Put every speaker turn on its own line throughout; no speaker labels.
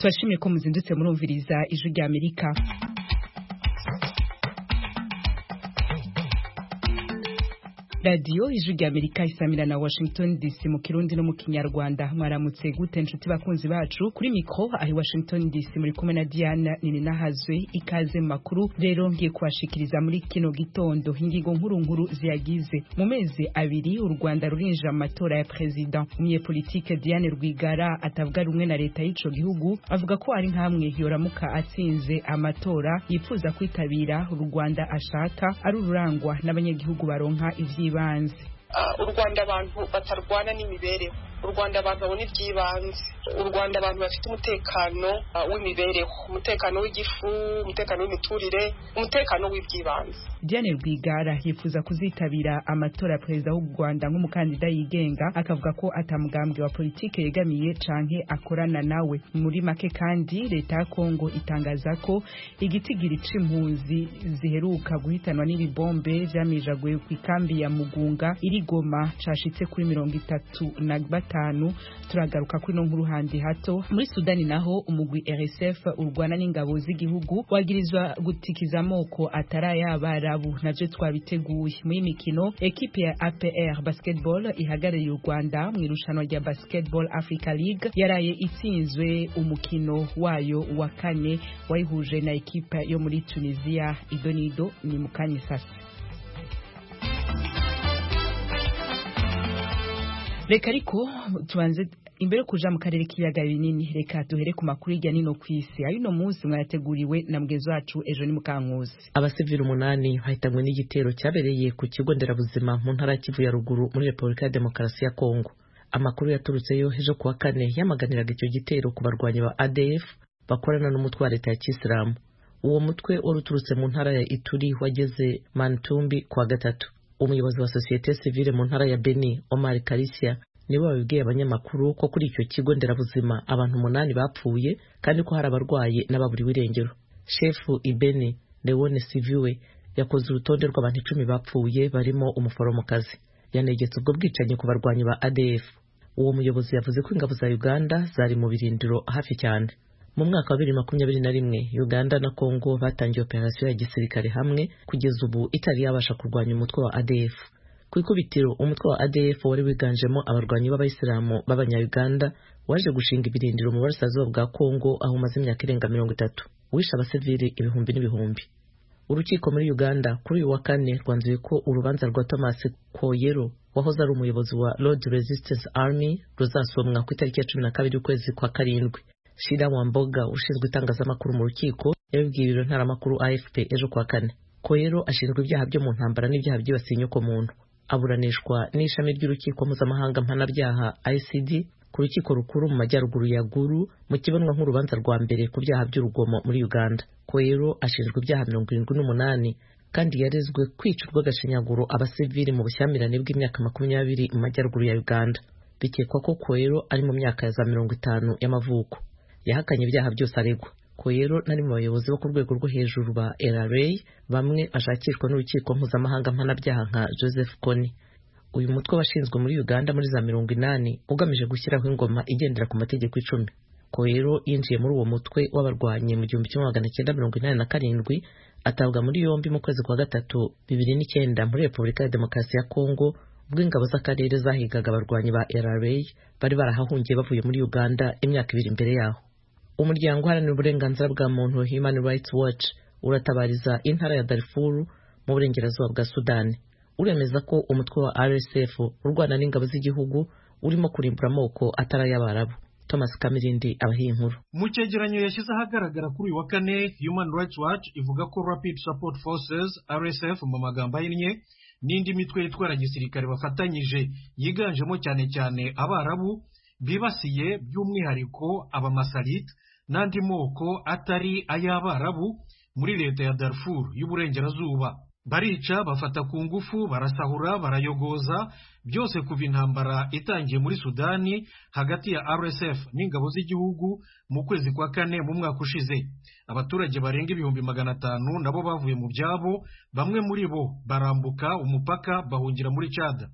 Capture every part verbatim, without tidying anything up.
Twashimye ko muzindutse murumviriza ijwi rya Amerika. Radio ijwi rya Amerika isamira na Washington D C mu Kirundi no mu Kinyarwanda. Mwaramutse gute nshuti bakunzi bacu kuri micro ahi Washington D C muri kumwe na Diana Ninahazwe. Ikaze makuru rero ngiye kwashikiriza muri kino gitondo ingingo nkuru nkuru ziyagize. Mu mezi abiri u Rwanda rurinjira amatora ya president. Umye politique Diane Rwigara atavuga rumwe na leta y'ico gihugu avuga ko ari nkamwe yoramuka atsinze amatora yifuza kwitabira u Rwanda ashaka ari ururangwa n'abanyagihugu baronka ivyi banze.
Uh, u Rwanda abantu batarwana n'imibereho, u Rwanda abantu babona iby'ibanze, u Rwanda abantu bafite umutekano uh, w'imibereho, umutekano w'igifu, umutekano w'imiturire, umutekano w'iby'ibanze.
Diane Rwigara yifuza kuzitabira amatora ya perezida w'u Rwanda nk'umukandida yigenga, akavuga ko atamugambwe wa politike yegamiye canke akorana nawe. Muri make kandi leta ya Kongo itangaza ko igitigiri c'impunzi ziheruka guhitanwa n'ibibombe vyamijaguye ku ikambi ya Mugunga iri Goma cashitse kuri mirongo itatu na batanu. Turagaruka kuri no nkuru handi hato. Muri Sudani naho umugwi R S F urwana n'ingabo z'igihugu wagirizwa gutikiza amoko atarayabarabu, navyo twabiteguye. Muri mikino ekipe ya A P R basketball ihagarariye u Rwanda mu irushanwa rya Basketball Africa League yaraye itsinzwe umukino wayo wa kane wayihuje na ekipe yo muri Tunisia. Idonido ni mukanye sasa. Reka ariko tubanze imbere kuja mu karere k'ibiyaga binini, reka duhere ku makuru hirya nino kw'isi. Ayuno munsi mwayateguriwe na mugenzi wacu Ejo ni Mukankuzi.
Abasivili umunani bahitanwe n'igitero cyabereye ku kigo nderabuzima mu ntara ya Kivu ya ruguru muri Repubulika ya Demokarasi ya Kongo. Amakuru yaturutseyo ejo kuwa kane yamaganiraga icyo gitero ku barwanyi ba A D F bakorana n'umutwe wa leta ya Kisilamu. Uwo mutwe uruturutse mu ntara ya Ituri wageze Mantumbi kwa gatatu. Umuyobozi wa societe civile mu ntara ya Beni, Omar Karisia, niwe wabibwiye abanyamakuru ko kuri icyo kigo nderabuzima abantu umunani bapfuye kandi ko hari abarwaye n'ababuriwe irengero. Shefu Ibeni Leone Siviwe yakoze urutonde rw'abantu icumi bapfuye barimo umuforomokazi. Yanegetse ubwo bwicanyi ku barwanyi ba A D F. Uwo muyobozi yavuze ko ingabo za Uganda zari mu birindiro hafi cyane. Mu mwaka wa bibiri makumyabiri na rimwe Uganda na Kongo batangiye operasiyo ya gisirikare hamwe kugeza ubu itari yabasha kurwanya umutwe wa A D F. Ku ikubitiro umutwe wa A D F wari wiganjemo abarwanyi b'abayisilamu b'abanya-Uganda waje gushinga ibirindiro mu burasirazuba bwa Kongo aho umaze imyaka irenga mirongo itatu, wishe abasivili ibihumbi n'ibihumbi. Urukiko muri Uganda kuri uyu wa kane rwanzuye ko urubanza rwa Thomas Koyero wahoze ari umuyobozi wa Lord Resistance Army ruzasomwa ku itariki ya cumi na kabiri ukwezi kwa karindwi. Shida Wamboga ushinzwe itangazamakuru mu rukiko yabibwiye ibiro ntaramakuru A F P ejo kuwa kane. Koyero ashinzwe ibyaha byo mu ntambara n'ibyaha byibasiye inyokomuntu. Aburanishwa n'ishami ry'urukiko mpuzamahanga mpanabyaha I C D ku rukiko rukuru mu majyaruguru ya Gulu mu kibonwa nk'urubanza rwa mbere ku byaha by'urugomo muri Uganda. Koyero ashinjwa ibyaha mirongo irindwi n'umunani kandi yarezwe kwica urw'agashinyaguro abasivili mu bushyamirane bw'imyaka makumyabiri mu majyaruguru ya Uganda. Bikekwa ko Koyero ari mu myaka ya za mirongo itanu y'amavuko. Yahakanye ibyaha byose aregwa. Koyero nari mu bayobozi bo ku rwego rwo hejuru ba L R A bamwe bashakishwa n'urukiko mpuzamahanga mpanabyaha nka Joseph Kony. Uyu mutwe washinzwe muri Uganda muri za mirongo inani ugamije gushyiraho ingoma igendera ku mategeko icumi. Koyero yinjiye muri uwo mutwe w'abarwanyi mu gihumbi kimwe magana cyenda mirongo inani na karindwi, atabwa muri yombi mu kwezi kwa gatatu bibiri n'icyenda muri Repubulika ya Demokarasi ya Kongo ubwo ingabo z'akarere zahigaga abarwanyi ba L R A bari barahahungiye bavuye muri Uganda imyaka ibiri imbere yaho. Umuryango uharanira uburenganzira bwa muntu Human Rights Watch uratabariza intara ya Darfur mu burengerazuba bwa Sudani. Uremeza ko umutwe wa R S F urwana n'ingabo z'igihugu urimo kurimbura amoko atarayabarabu. Thomas Kamirindi abahiye inkuru.
Mu cyegeranyo yashyize ahagaragara kuri uyu wa kane, Human Rights Watch ivuga ko Rapid Support Forces R S F mu magambo ahinnye n'indi mitwe yitwara gisirikare bafatanyije yiganjemo cyane cyane abarabu bibasiye by'umwihariko abamasalit n'andi moko atari ay'abarabu muri leta ya Darfur y'uburengerazuba. Barica, bafata ku ngufu, barasahura, barayogoza, byose kuva intambara itangiye muri Sudani hagati ya R S F n'ingabo z'igihugu mu kwezi kwa kane mu mwaka ushize. Abaturage barenga ibihumbi magana atanu nabo bavuye mu byabo, bamwe muri bo barambuka umupaka bahungira muri Chad.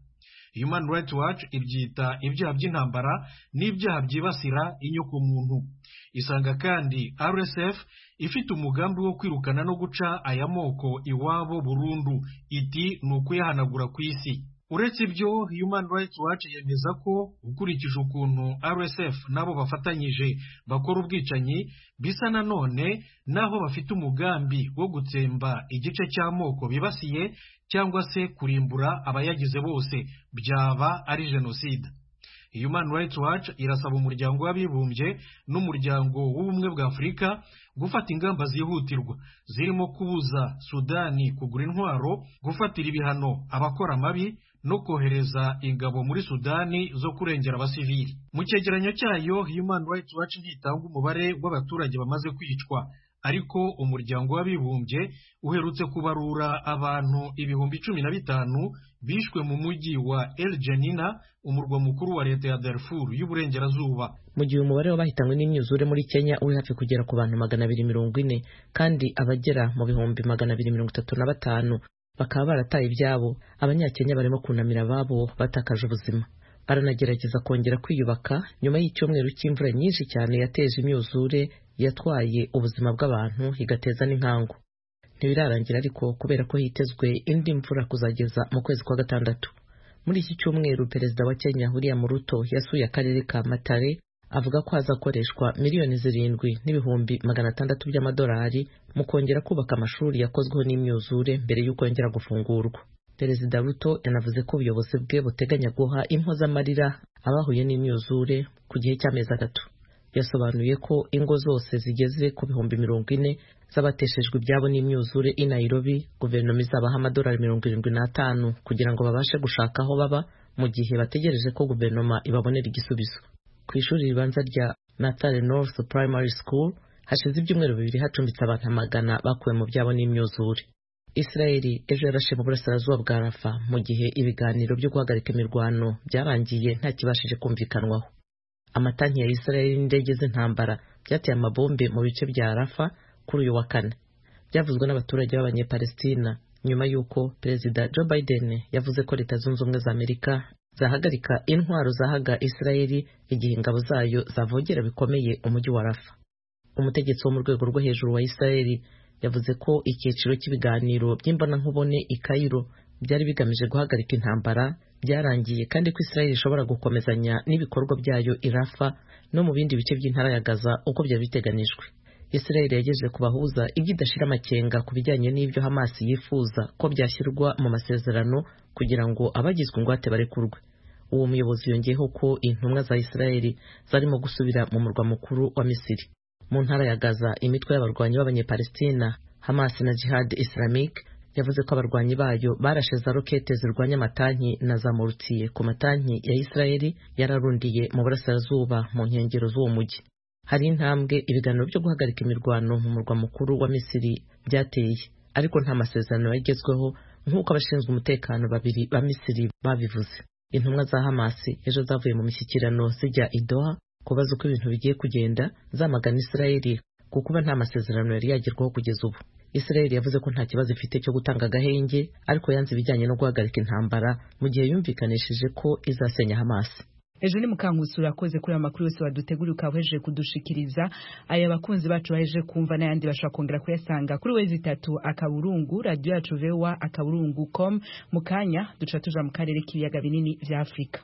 Human Rights Watch ibyita ibyaha by'intambara n'ibyaha byibasira inyokomuntu. Isanga kandi R S F ifite umugambi wo kwirukana no guca aya moko iwabo burundu, iti ni ukuyahanagura ku isi. Uretse ibyo, Human Rights Watch yemeza ko ukurikije ukuntu R S F nabo bafatanyije bakora ubwicanyi, bisa nanone naho bafite umugambi wo gutsemba igice cy'amoko bibasiye cyangwa se kurimbura abayagize bose, byaba ari jenoside. Human Rights Watch irasaba umuryango w'abibumbye n'umuryango w'ubumwe bwa Afurika gufata ingamba zihutirwa zirimo kubuza Sudani kugura intwaro, gufatira ibihano abakora amabi no kohereza ingabo muri Sudani zo kurengera abasivili. Mu cyegeranyo cyayo, Human Rights Watch ntitanga umubare w'abaturage bamaze kwicwa, ariko umuryango w'abibumbye uherutse kubarura abantu ibihumbi cumi na bitanu bishwe mu mujyi wa El Janina, umurwa mukuru wa leta ya Darfur y'uburengerazuba.
Mu gihe umubare w'abahitanywe n'imyuzure muri Kenya uri hafi kugera ku bantu magana abiri mirongo ine, kandi abagera mu bihumbi magana abiri mirongo itatu na batanu bakaba barataye ibyabo, abanyakenya barimo kunamira ababo batakaje ubuzima. Baranagerageza kongera kwiyubaka nyuma y'icyumweru cy'imvura nyinshi cyane yateje imyuzure yatwaye ubuzima bw'abantu igateza n'inkangu. Ntibirarangira ariko kubera ko hitezwe indi mvura kuzageza mu kwezi kwa gatandatu. Muri iki cyumweru perezida wa Kenya William Ruto yasuye akarere ka Matare, avuga ko hazakoreshwa miliyoni zirindwi n'ibihumbi magana atandatu by'amadolari mu kongera kubaka amashuri yakozweho n'imyuzure mbere y'uko yongera gufungurwa. Perezida Ruto yanavuze ko ubuyobozi bwe buteganya guha impozamarira abahuye n'imyuzure ku gihe cy'amezi atatu. Yasobanuye ko ingo zose zigeze ku bihumbi mirongo ine z'abateshejwe ibyabo n'imyuzure i Nairobi, guverinoma izabaha amadolari mirongo irindwi n'atanu kugira ngo babashe gushaka aho baba mu gihe bategereje ko guverinoma ibabonera igisubizo. Ku ishuri ribanza rya Matare North Primary School hashize ibyumweru bibiri hacumbitse abantu amagana bakuwe mu byabo n'imyuzure. Israeli ejo yarashe mu burasirazuba bwa Rafa mu gihe ibiganiro byo guhagarika imirwano byarangiye nta kibashije kumvikanwaho. Amatanki ya Israeli n'indege z'intambara byateye amabombe mu bice bya Rafa kuri uyu wa kane. Byavuzwe n'abaturage b'abanyepalestina nyuma y'uko Perezida Joe Biden yavuze ko Leta Zunze Ubumwe za Amerika zahagarika intwaro zahaga Israeli igihe ingabo zayo zavogera bikomeye umujyi wa Rafa. Umutegetsi wo mu rwego rwo hejuru wa Israeli yavuze ko icyiciro cy'ibiganiro by'imbonankubone i Cairo byari bigamije guhagarika intambara byarangiye, kandi ko Israeli ishobora gukomezanya n'ibikorwa byayo i Rafa no mu bindi bice by'intara ya Gaza uko byari biteganijwe. Israeli yagejeje ku bahuza ibyo idashira amakenga ku bijyanye n'ibyo Hamas yifuza ko byashyirwa mu masezerano kugira ngo abagizwe ingwate barekurwe. Uwo muyobozi yongeyeho ko intumwa za Israeli zarimo gusubira mu murwa mukuru wa Misiri. Mu ntara ya Gaza, imitwe y'abarwanyi b'abanyepalestina Hamas na Jihad Islamic yavuze ko abarwanyi bayo barashe za rokete zirwanya amatanki na za mortier ku matanki ya Israeli yararundiye mu burasirazuba mu nkengero z'uwo mujyi. Hari intambwe ibiganiro byo guhagarika imirwano mu murwa mukuru wa Misiri byateye, ariko nta masezerano yagezweho nk'uko abashinzwe umutekano babiri ba Misiri babivuze. Intumwa za Hamas ejo zavuye mu mishyikirano zijya i Doha kubaza uko ibintu bigiye kugenda, zamagana Israeli kuko nta masezerano yari yagerwaho kugeza ubu. Israeli yavuze ko nta kibazo ifite cyo gutanga agahenge, ariko yanze ibijyanye no guhagarika intambara mu gihe yumvikanishije ko izasenya Hamas.
Ejo ni Mukankusi urakoze kuri amakuru yose waduteguriye ukaweje kudushikiriza. Aya bakunzi bacu baheje kumva n'ayandi bashaka kongera kuyasanga kuri wezi itatu akaburungu radio yacu vewa akaburungu com. Mukanya duca tuja mu karere k'ibiyaga binini vya Afrika.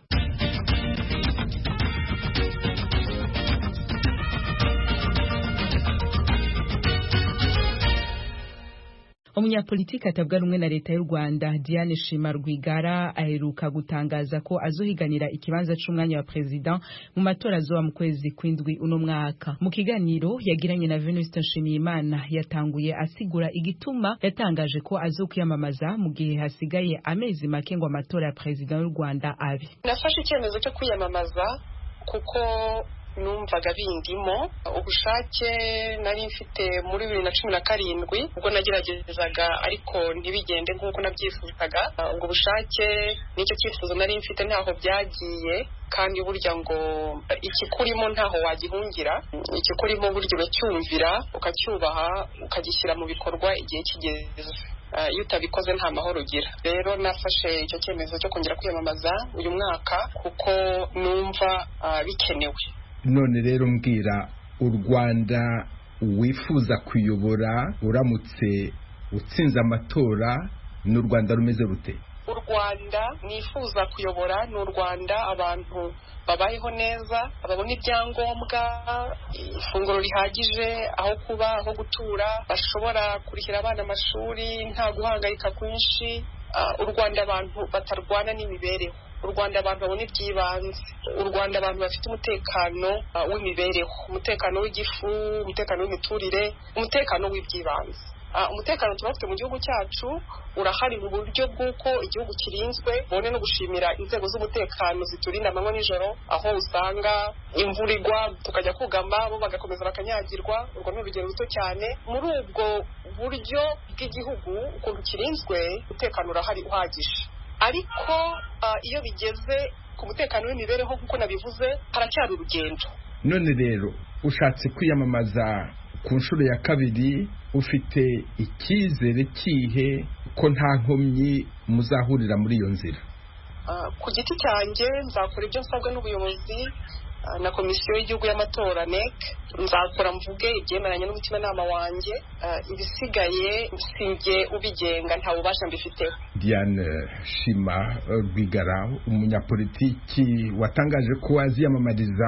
Umunyapolitiki atavuga rumwe na leta y'u Rwanda Diane Shima Rwigara aheruka gutangaza ko azohiganira ikibanza c'umwanya wa president mu matora azoba mu kwezi kw'indwi uno mwaka. Mu kiganiro yagiranye na Venuste Nshimiyimana yatanguye asigura igituma yatangaje ko azokwiyamamaza mu gihe hasigaye amezi make ngo amatora ya president y'u Rwanda abe.
Nafashe icyemezo cyo kwiyamamaza kuko numvaga bindimo ubushake nari mfite muri bibiri na cumi na karindwi ubwo nageragezaga ariko ntibigende nk'uko nabyifuzaga. Ubwo bushake nicyo cyifuzo nari mfite ntaho byagiye, kandi burya ngo ikikurimo ntaho wagihungira, ikikurimo burya uracyumvira ukacyubaha ukagishyira mu bikorwa igihe kigeze. iyo utabikoze nta mahoro ugira. Rero nafashe icyo cyemezo cyo kongera kwiyamamaza uyu mwaka kuko numva bikenewe.
None rero mbwira, u Rwanda wifuza kuyobora uramutse utsinze amatora, n'u Rwanda rumeze rute?
U Rwanda nifuza kuyobora ni u Rwanda abantu babayeho neza, babona ibyangombwa, ifunguro rihagije, aho kuba, aho gutura, bashobora kurihira abana amashuri nta guhangayika kwinshi. U Rwanda abantu batarwana n'imibereho, u Rwanda abantu babona iby'ibanze, u Rwanda abantu bafite umutekano w'imibereho, umutekano w'igifu, umutekano w'imiturire, umutekano w'iby'ibanze. Umutekano tubafite mu gihugu cyacu urahari mu buryo bw'uko igihugu kirinzwe. Bone no gushimira inzego z'umutekano ziturinda amanywa n'ijoro, aho usanga imvura igwa tukajya kugama bo bagakomeza bakanyagirwa. Urwo ni urugero ruto cyane. Muri ubwo buryo bw'igihugu ukuntu kirinzwe, umutekano urahari uhagije. Ariko uh, iyo bigeze ku mutekano w'imibereho nk'uko nabivuze, haracyari urugendo.
None rero ushatse kwiyamamaza ku nshuro ya kabiri, ufite icyizere kihe ko nta nkomyi muzahurira muri iyo nzira?
Uh, ku giti cyanjye nzakora ibyo nsabwa n'ubuyobozi uh, na komisiyo y'igihugu y'amatora N E C. Nzakora mvuge ibyemeranya n'umutimanama wanjye, uh, ibisigaye sinjye ubigenga, nta bubasha mbifiteho.
Diane Shima Rwigara, umunyapolitiki watangaje ko aziyamamariza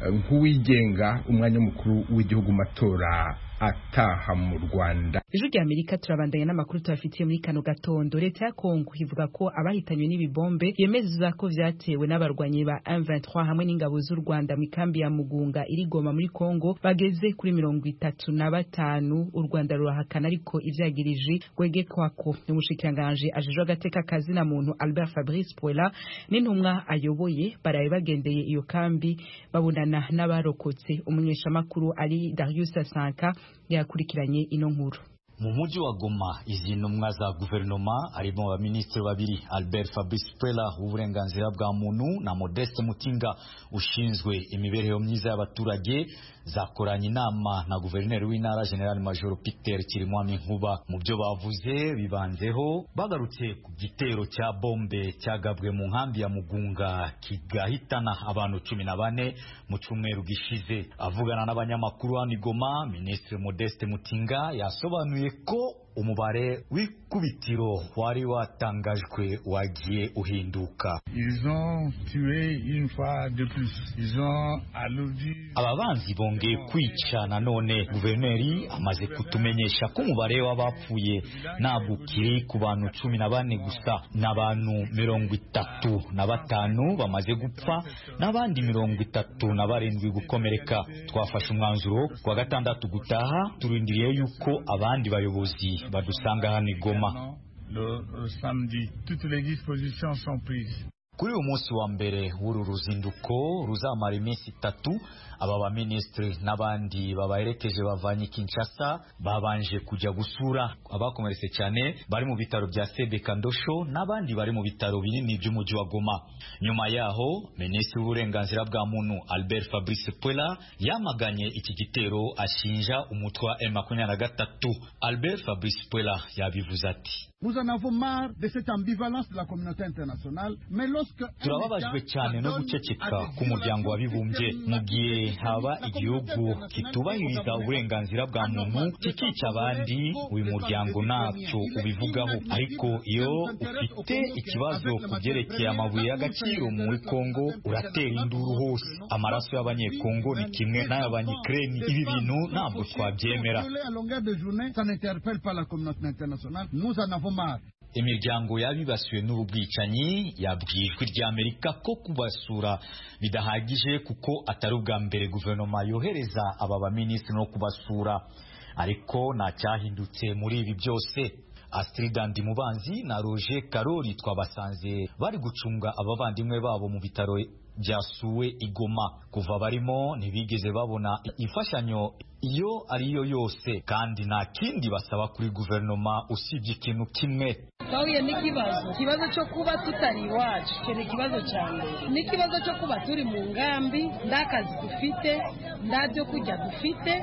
nk'uwigenga umwanya mukuru w'igihugu matora ataha mu Rwanda.
Ijwi rya Amerika turabandanya n'amakuru tubafitiye muri kano gatondo. Leta ya Kongo ivuga ko abahitanywe n'ibibombe yemeza ko vyatewe n'abarwanyi ba M vingt-trois hamwe n'ingabo z'u Rwanda mu kambi ya Mugunga iri Goma muri Kongo bageze kuri mirongo itatu na batanu. U Rwanda rurahakana ariko ivyagirije gwegekwako. Umushikiranganje ajejwe agateka kazi na muntu Albert Fabrice Puela n'intumwa ayoboye baraye bagendeye iyo kambi babonana n'abarokotse. Umunyesha makuru ari Darius Sanka yakurikiranye ino nkuru.
Mu mujyi wa Goma, izi ntumwa za guverinoma harimo abaminisitiri babiri, Albert Fabrice Puela w'uburenganzira bwa muntu na Modeste Mutinga ushinzwe imibereho myiza y'abaturage, zakoranye inama na guverineri w'intara General Major Peter Kirimwami Nkuba. Mu byo bavuze bibanzeho bagarutse ku gitero cya bombe cyagabwe mu nkambi ya Mugunga kigahitana abantu cumi na bane mu cyumweru gishize. Avugana n'abanyamakuru hano i Goma, Minisitiri Modeste Mutinga yasobanuye ko umubare w'ikubitiro wari watangajwe wagiye uhinduka. Ababanzi bongeye kwica nanone. Guverineri amaze kutumenyesha ko umubare w'abapfuye ntabwo kiri ku bantu cumi na bane gusa, n'abantu mirongo itatu na batanu bamaze gupfa n'abandi mirongo itatu na barindwi gukomereka. Twafashe umwanzuro kwa gatandatu gutaha, turindiriye yuko abandi bayobozi badusanga hano i Goma. Kuri uyu munsi wa mbere w'uru ruzinduko ruzamara iminsi itatu, aba baminisitiri n'abandi babaherekeje bavanye Kinshasa babanje kujya gusura abakomeretse cyane bari mu bitaro bya Sebeka Ndosho n'abandi bari mu bitaro binini by'umujyi wa Goma. Nyuma yaho, Minisitiri w'uburenganzira bwa muntu Albert Fabrice Puela yamaganye iki gitero ashinja umutwe wa M makumyabiri na gatatu. Albert Fabrice Puela yabivuze ati:
Nous en avons marre de cette ambivalence de la communauté internationale, mais lorsque
turababajwe cyane no guceceka k'umuryango w'abibumbye mu gihe haba igihugu kitubahiriza uburenganzira bwa muntu kikica abandi, uyu muryango ntacyo ubivugaho. Ariko iyo ufite ikibazo ku byerekeye amabuye y'agaciro muri Kongo uratera induru hose. Amaraso y'abanyekongo ni kimwe n'ay'abanyukraine. Ibi bintu ntabwo twabyemera. Imiryango yabibasiwe n'ubwicanyi yabwijwe rya Amerika ko kubasura bidahagije kuko atari ubwa mbere guverinoma yohereza aba baminisitiri no kubasura, ariko nta cyahindutse muri ibi byose. Astrid Ndimubanzi na Roger Karori twabasanze bari gucunga abavandimwe babo mu bitaro byasuwe i Goma. Kuva barimo ntibigeze babona imfashanyo iyo ariyo yose, kandi nta kindi basaba kuri guverinoma usibye ikintu kimwe.
Twahuye n'ikibazo kibazo cyo kuba tutari iwacu, kene kibazo cyane n'ikibazo cyo kuba turi mu ngambi, ndakazi dufite, ndabyo kujya dufite,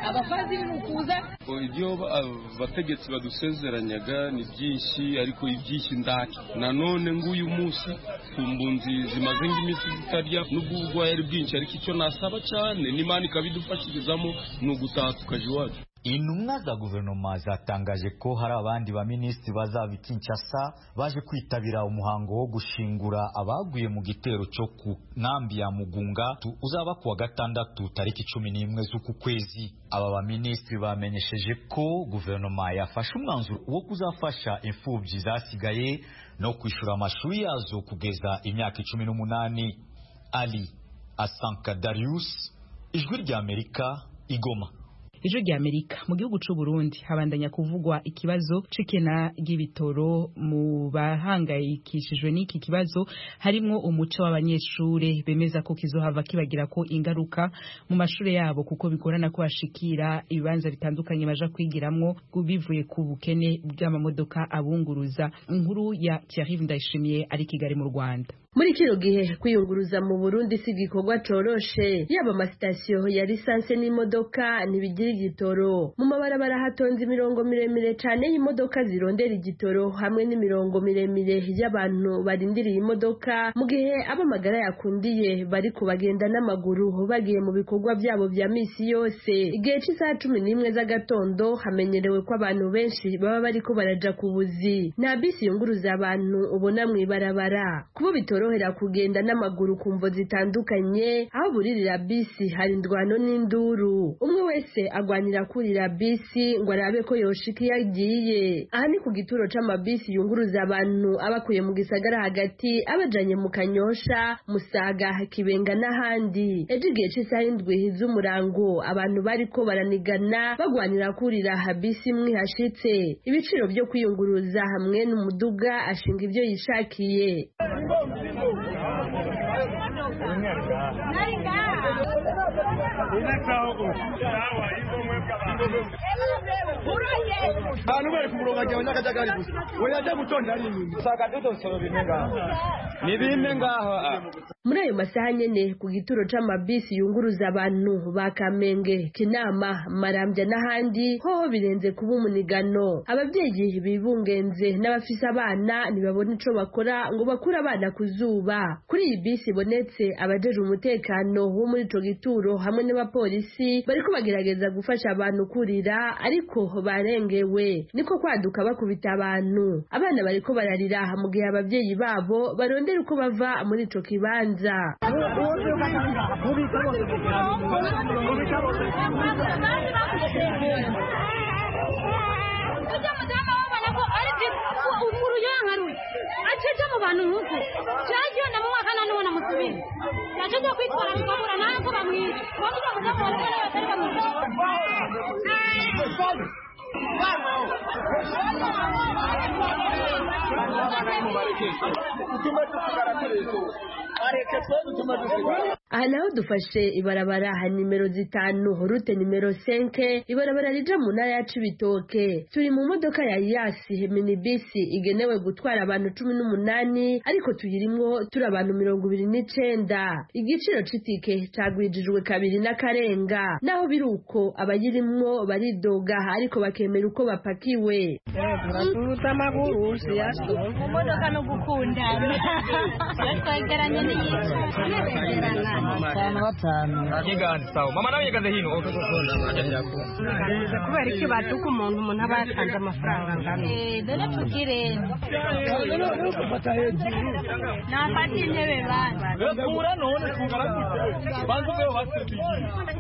abapadiri nukuza
ibyo abategetsi badusezeranyaga ni byinshi ariko ibyinshi ndaki nanone nguyu munsi kumbunzi zimaze ng'iminsi zitarya n'ubwo ubwo yari bwinshi ariko icyo nasaba cyane n'Imana ikabidufashirizamo ni ugutaha tukaje iwacu.
Intumwa za guverinoma zatangaje ko hari abandi baminisitiri bazaba Kinshasa baje kwitabira umuhango wo gushingura abaguye mu gitero cyo ku nkambi ya Mugunga uzaba kuwa gatandatu tariki cumi n'imwe z'uku kwezi. Aba baminisitiri bamenyesheje ko guverinoma yafashe umwanzuro wo kuzafasha imfubyi zasigaye no kwishura amashuri yazo kugeza imyaka icumi n'umunani. Ali Asanka Darius, Ijwi rya Amerika, Igoma.
Ijwi rya Amerika. Mu gihugu c'u Burundi habandanya kuvugwa ikibazo c'ikena ry'ibitoro. Mu bahangayikishijwe n'iki kibazo harimwo umuco w'abanyeshure bemeza ko kizohava kibagira ko ingaruka mu mashure yabo kuko bigorana ko bashikira ibibanza bitandukanye baja kwigiramwo bivuye ku bukene bw'amamodoka abunguruza. Inkuru ya Thierry Ndayishimiye ari Kigali mu Rwanda.
Muri kino gihe kwiyunguruza mu Burundi si gikorwa coroshe, yaba amasitasiyo ya lisanse n'imodoka ntibigira igitoro. Mu mabarabara hatonze imirongo miremire cane y'imodoka zirondera igitoro hamwe n'imirongo miremire y'abantu barindiriye imodoka, mu gihe abamagara yakundiye bari kubagenda n'amaguru bagiye mu bikorwa byabo vya misi yose. Igihe c'isaha cumi n'imwe z'agatondo hamenyerewe ko abantu benshi baba bariko baraja ku buzi. Nta bisi yunguruza abantu ubona mw'ibarabara. Kubo bitoro rohera kugenda n'amaguru kumvo zitandukanye, aho buririra bisi hari ndwano n'induru. Umwe wese agwanira kurira bisi ngo arabe ko yoshika yagiye. Aha ni ku gituro c'amabisi yunguruza abantu abakuye mu gisagara hagati abajanye mu Kanyosha, Musaga, Kibenga n'ahandi. Ejo igihe c'isaha indwi z'umurango abantu bariko baranigana bagwanira kurira bisi imwe hashitse. Ibiciro byo kwiyunguruza hamwe n'umuduga ashinga ibyo yishakiye. Muri ayo masaha nyene ku gituro c'amabisi yunguruza abantu ba Kamenge, Kinama, Marambya n'ahandi hoho birenze kuba umunigano. Abavyeyi bibungenze n'abafise abana ntibabona ico bakora ngo bakura abana kuzuba. Kuri iyi bisi bonetse abajeje umutekano wo muri ico gituro hamwe n'abapolisi bariko bagerageza gufasha abantu kurira ariko barengewe. Niko kwaduka bakubita abantu. Abana bariko bararira mu gihe abavyeyi babo barondera uko bava muri ico kibanza.
Umuru yangaruye aceje mu bantu nkuko cyagiye na mwaka nane wana musubira yajeje kwitwara bikabura nanko bamwica bavuga ngo ndabona batari bamwica
aha naho dufashe ibarabara ha nimero zitanu rute nimero senke ibarabara rija mu ntara ya Cibitoke. Turi mu modoka ya Yasi minibisi igenewe gutwara abantu cumi n'umunani ariko tuyirimwo turi abantu mirongo ibiri n'icenda. Igiciro c'itike cagwijijwe kabiri n'akarenga. Naho biruko abayirimwo baridoga ariko bakemera uko bapakiwe.
Turatuta amaguru siyaso mu modoka no gukundana yatwegeranye n'iyico batanu batanu
yigani sawa mama nawe yigaze hino
kubera iki batuka umuntu umuntu abatanze amafaranga ngano eh dore tukire nafati intebe bana
kura none kungara bantu be basebiji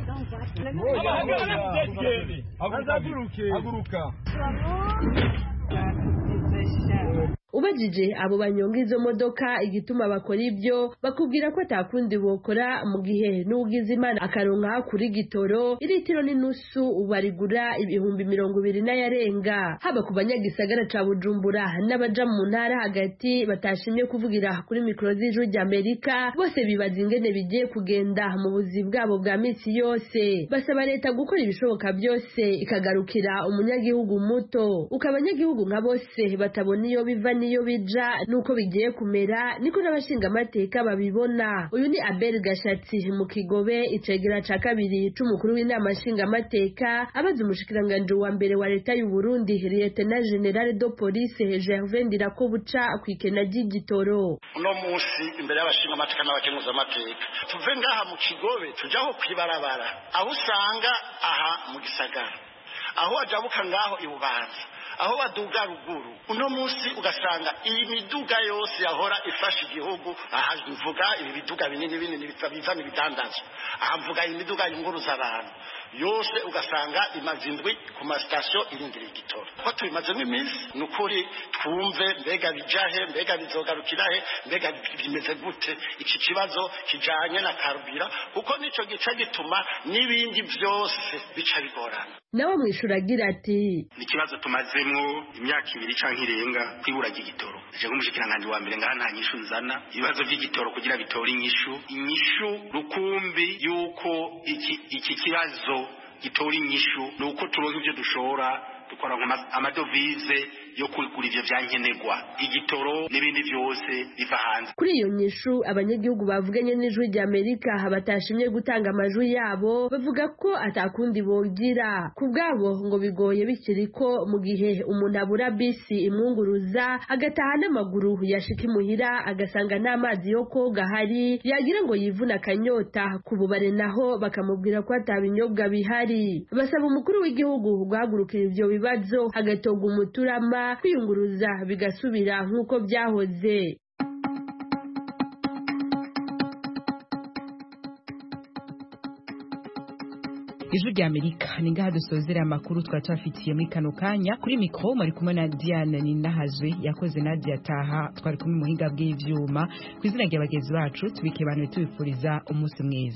haguruke haguruka
Ubajije abo banyonga izo modoka igituma bakora ibyo bakubwira ko atakundi bokora mu gihe n'ugize Imana akaronka kuri gitoro iritiro n'inusu ubarigura ibihumbi mirongo ibiri n'ayarenga. Haba ku banyagisagara ca Bujumbura n'abaja mu ntara hagati batashimye kuvugira kuri mikro z'Ijwi rya Amerika bose bibaza ingene bigiye kugenda mu buzi bwabo bwa misi yose. Basaba leta gukora ibishoboka byose ikagarukira umunyagihugu muto. Ukabanyagihugu nka bose batabona iyo biva niyo iyo bija nuko bigiye kumera niko n'abashinga amateka babibona. Uyu ni Abel Gashatsi mu Kigobe icegera ca kabiri c'umukuru w'inama nshinga amateka abaza umushikiranganje wa mbere wa leta y'u Burundi Lieutenant General de Police Gervais Ndirakobuca kwikena ry'igitoro.
Uno musi imbere y'abashinga amateka n'abakenguza amateka tuve ngaha mu Kigobe tujaho kwibarabara aho usanga aha mu gisagara aho ajabuka ngaho ibubanza aho baduga ruguru uno musi ugasanga iyi miduga yose yahora ifasha igihugu aha mvuga ibi biduga binini binini bizana ibidandazwa aha mvuga imiduga yunguruza abantu yose ugasanga imazindwi ku masitasiyo irindira igitoro ko tubimazemo iminsi ni ukuri twumve mbega bijahe mbega bizogarukirahe mbega bimeze gute iki kibazo kijanye na karubira kuko nico gica gituma n'ibindi byose bica bigorana.
Nawe mwishura agira ati
ni kibazo tumazemwo imyaka ibiri canke irenga kwibura ry'igitoro je nk'umushikiranganje wa mbere ngaha nta nyishu nzana ibibazo by'igitoro kugira bitore inyishu inyishu rukumbi yuko iki iki kibazo gitora inyishu nuko turonka ivyo dushora dukora amadovize yo kugura ivyo vyankenerwa igitoro n'ibindi byose biva hanze.
Kuri iyo nyishu abanyagihugu bavuganye n'ijwi rya Amerika batashimye gutanga amajwi yabo bavuga ko atakundi bogira kubwabo ngo bigoye bikiriko mu gihe umuntu abura bisi imwunguruza agataha n'amaguru yashika imuhira agasanga n'amazi yo koga hari yagira ngo yivuna akanyota kububare naho bakamubwira ko atabinyobwa bihari. Basaba umukuru w'igihugu guhagurukira ivyo bibazo hagatoga umuturama kwiyunguruza bigasubira nk'uko byahoze.
Ijwi rya Amerika ni ngaha dusozera amakuru twacafitiye muri kano kanya kuri mikro mari kumwe na Diane Ninahazwe yakoze Nadia Taha twari kumwe muhinga bw'ivyuma kwizina rya bagenzi bacu tubike bantu tubifuriza umunsi mwiza.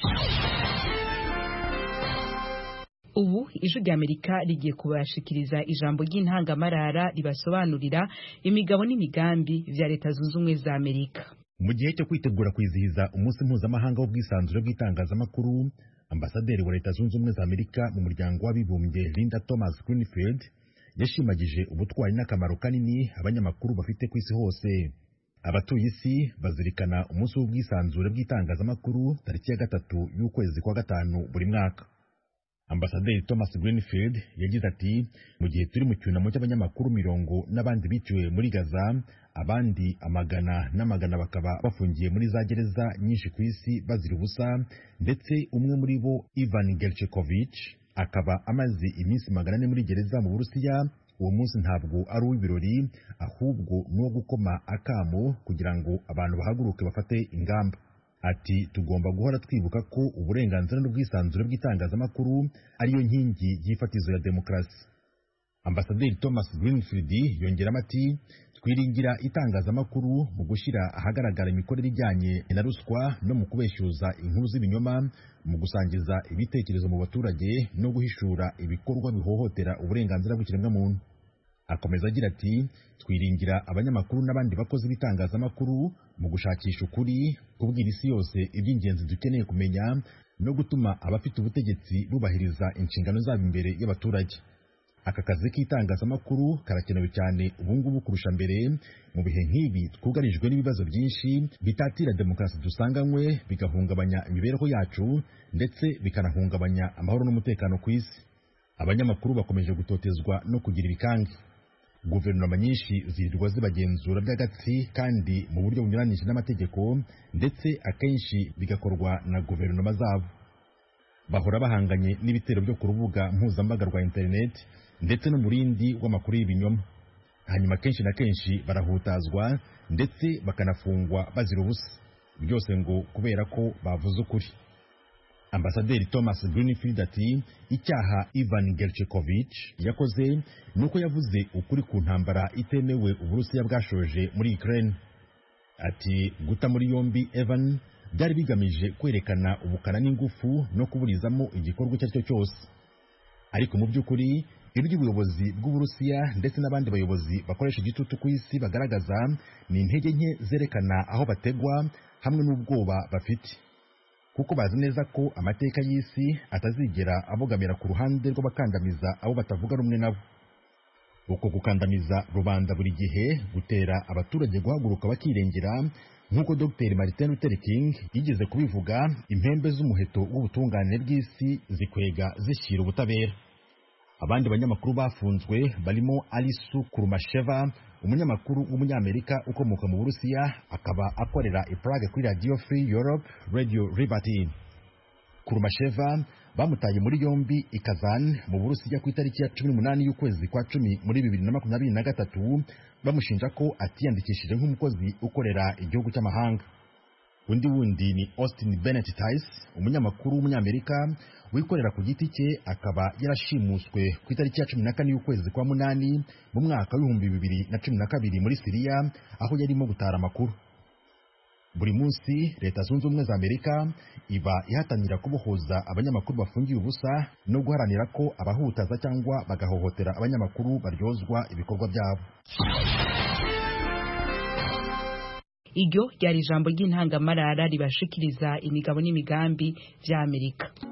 Ubu ijwi rya Amerika rigiye kubashikiriza ijambo ry'intangamarara ribasobanurira imigabo n'imigambi vya leta zunze ubumwe za Amerika.
Mu gihe cyo kwitegura kwizihiza umunsi mpuzamahanga w'ubwisanzure bw'itangazamakuru, ambasaderi wa leta zunze ubumwe za Amerika mu muryango w'abibumbye Linda Thomas Greenfield yashimagije ubutwari n'akamaro kanini abanyamakuru bafite ku isi hose. Abatuye isi bazirikana umunsi w'ubwisanzure bw'itangazamakuru tariki ya gatatu y'ukwezi kwa gatanu buri mwaka. Ambasaderi Thomas Greenfield yagize ati mu gihe turi mu cyunamo cy'abanyamakuru mirongo n'abandi biciwe muri Gaza, abandi amagana n'amagana bakaba bafungiye muri za gereza nyinshi ku isi bazira ubusa, ndetse umwe muri bo Ivan Gershkovich akaba amaze iminsi magana ane muri gereza mu Burusiya. Uwo munsi ntabwo ari uw'ibirori ahubwo n'uwo gukoma akamo kugira ngo abantu bahaguruke bafate ingamba. Ati tugomba guhora twibuka ko uburenganzira n'ubwisanzure bw'itangazamakuru ariyo nkingi y'ifatizo ya demokarasi. Ambasaderi Thomas Greenfield yongeramo ati twiringira itangazamakuru mu gushyira ahagaragara imikorere ijyanye na ruswa no mu kubeshyuza inkuru z'ibinyoma, mu gusangiza ibitekerezo mu baturage no guhishura ibikorwa bihohotera uburenganzira bw'ikiremwamuntu. Akomeza agira ati twiringira abanyamakuru n'abandi bakozi b'itangazamakuru mu gushakisha ukuri, kubwira isi yose iby'ingenzi dukeneye kumenya no gutuma abafite ubutegetsi bubahiriza inshingano zabo imbere y'abaturage. Aka kazi k'itangazamakuru karakenewe cyane ubungubu kurusha mbere mu bihe nk'ibi twugarijwe n'ibibazo byinshi bitatira demokarasi dusanganywe, bigahungabanya imibereho yacu ndetse bikanahungabanya amahoro n'umutekano ku isi. Abanyamakuru bakomeje gutotezwa no kugira ibikange. Guverinoma nyinshi zirirwa zibagenzura by'agatsi kandi mu buryo bunyuranije n'amategeko, ndetse akenshi bigakorwa na guverinoma zabo. Bahora bahanganye n'ibitero byo ku rubuga mpuzambaga rwa internet ndetse no murindi w'amakuru y'ibinyoma. Hanyuma kenshi na kenshi barahutazwa ndetse bakanafungwa bazira ubusa, byose ngo kubera ko bavuze ukuri. Ambasaderi Thomas Greenfield ati icyaha Ivan Gershkovich yakoze nuko yavuze ukuri ku ntambara itemewe Uburusiya bwashoje muri Ukraine. Ati guta muri yombi Evan byari bigamije kwerekana ubukana n'ingufu no kuburizamo igikorwa icyo cyo cyose. Ariko mu by'ukuri ibyo ubuyobozi bw'Uburusiya ndetse n'abandi bayobozi bakoresha igitutu ku isi bagaragaza ni intege nke zerekana aho bategwa hamwe n'ubwoba bafite, kuko bazi neza ko amateka y'isi atazigera abogamira ku ruhande rw'abakandamiza abo batavuga rumwe nabo. uko gukandamiza rubanda buri gihe gutera abaturage guhaguruka bakirengera nk'uko Dr Martin Luther King yigeze kubivuga. Impembe z'umuheto w'ubutungane bw'isi zikwega zishyira ubutabera. Abandi banyamakuru bafunzwe barimo Alisu Kurumasheva, umunyamakuru w'umunyamerika ukomoka mu Burusiya, akaba akorera i Prague kuri Radio Free Europe Radio Liberty. Kurumasheva bamutaye muri yombi i Kazan mu Burusiya ku itariki ya cumi n'umunani y'ukwezi kwa cumi muri bibiri na makumyabiri na gatatu, bamushinja ko atiyandikishije nk'umukozi ukorera igihugu cy'amahanga. Undi wundi ni Austin Bennett Tice, umunyamakuru w'umunyamerika wikorera ku giti cye, akaba yarashimuswe ku itariki ya cumi na kane y'ukwezi kwa munani mu mwaka w'ibihumbi bibiri na cumi na kabiri muri Siriya, aho yarimo gutara amakuru. Buri munsi Leta Zunze Ubumwe za Amerika iba ihatanira kubohoza abanyamakuru bafungiye ubusa no guharanira ko abahutaza cyangwa bagahohotera abanyamakuru baryozwa ibikorwa byabo.
Iryo ryari ijambo ry'intangamarara ribashikiriza imigabo n'imigambi vya Amerika.